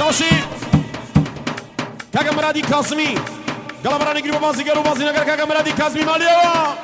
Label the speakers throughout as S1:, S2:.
S1: باشی کاکا مرادی کاظمی گلا برای گریب بازیگر و بازیگر کاکا مرادی کاظمی مالیوا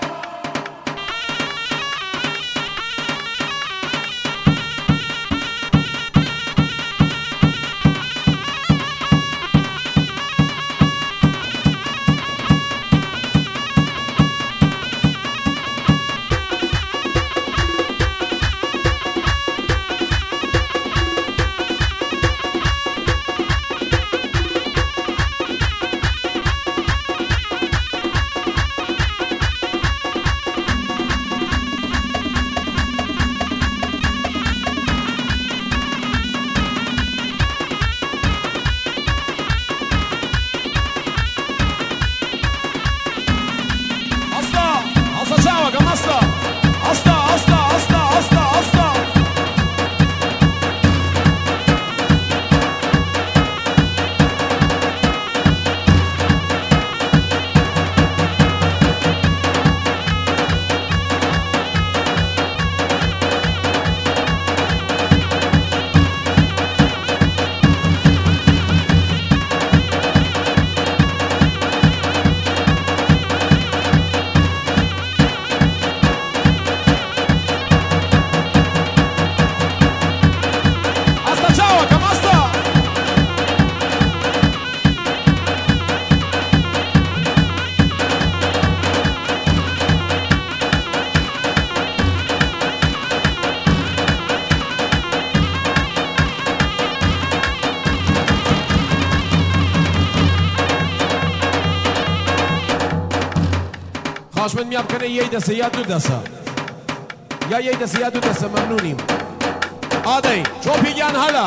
S1: خواهشمند میاد کنه یه دسته یا دو دسته یا یه دسته یا دو دسته ممنونیم آدی چو پیگن حالا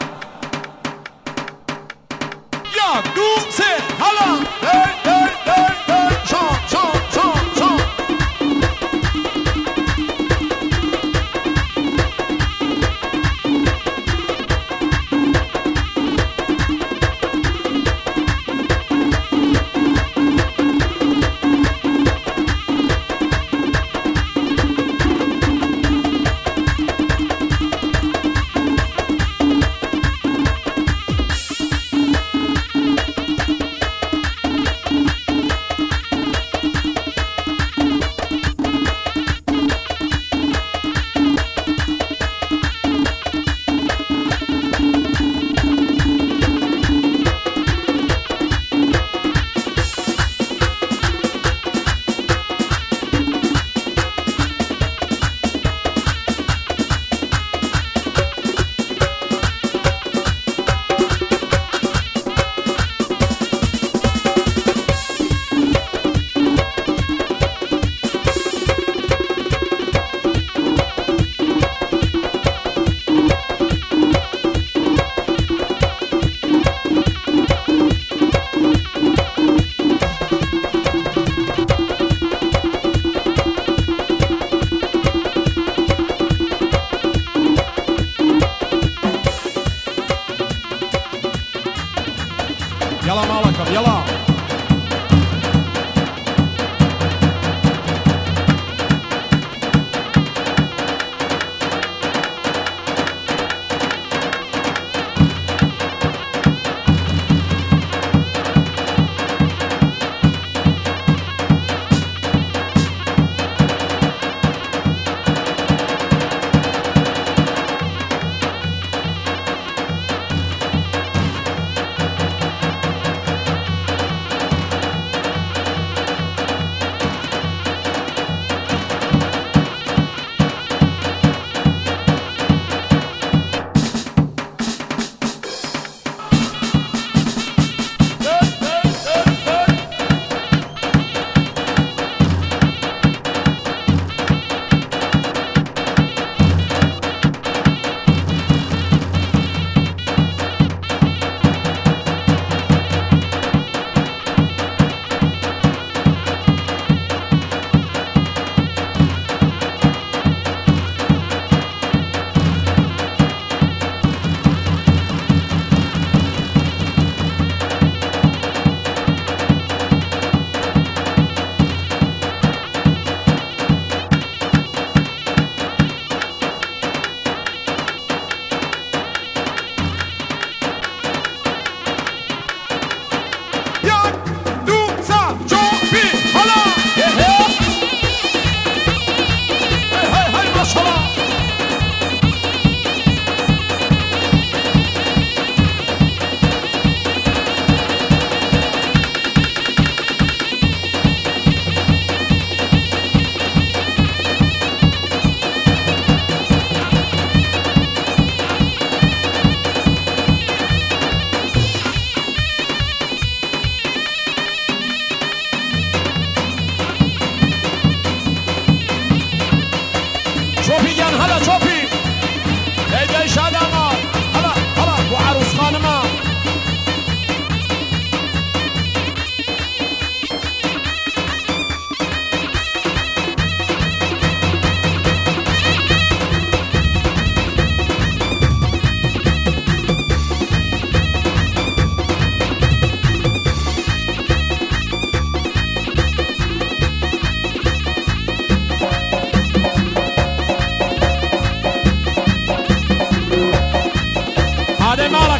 S1: یا دو سه حالا شان شان شان شان يلا مالكم يلا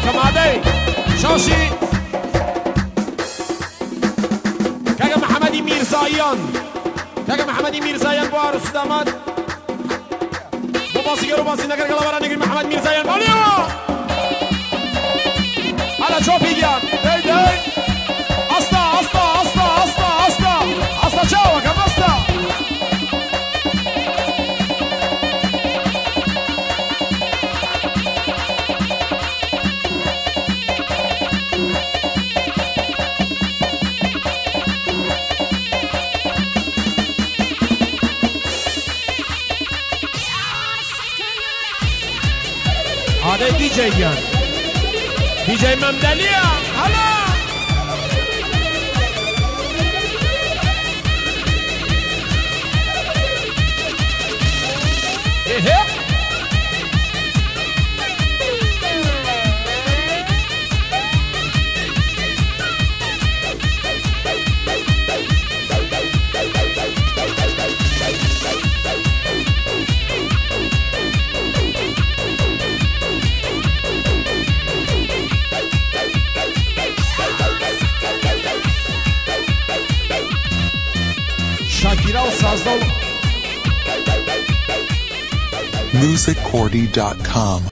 S1: مادي شاشي كاكا محمدي ميرزايان كاكا محمدي ميرزايان بوارو سدامات باباسي قالوا باسي نقر قلبارا نقر محمد ميرزايان باليو على شوبيجان دي دي أستا أستا أستا أستا أستا أستا شاوة كم أستا هذا دي جي جان دي جي ممدلية هلا ايه شاکیرا و سازدال
S2: musiccordy.com